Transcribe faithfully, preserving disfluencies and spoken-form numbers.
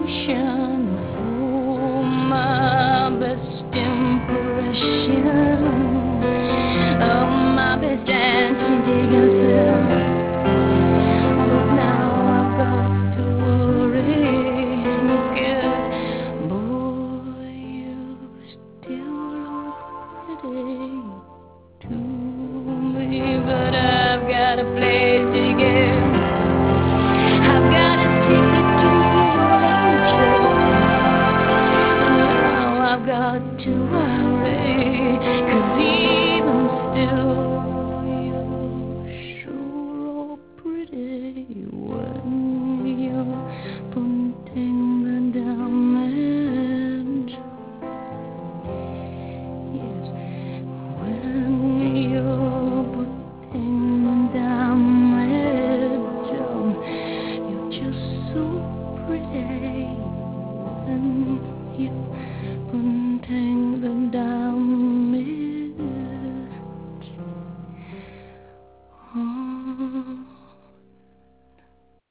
affection. Oh, my best impression. Oh, my best antidote. But now I've got to worry, 'cause boy, you still look pretty to me. But I've got a place to go. I've got a ticket to Toronto. Now I've got to worry, 'cause even still you're sure pretty when you're